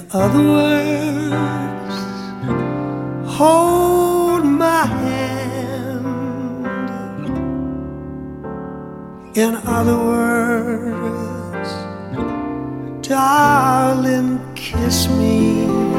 other words, hold my hand. In other words, darling, kiss me.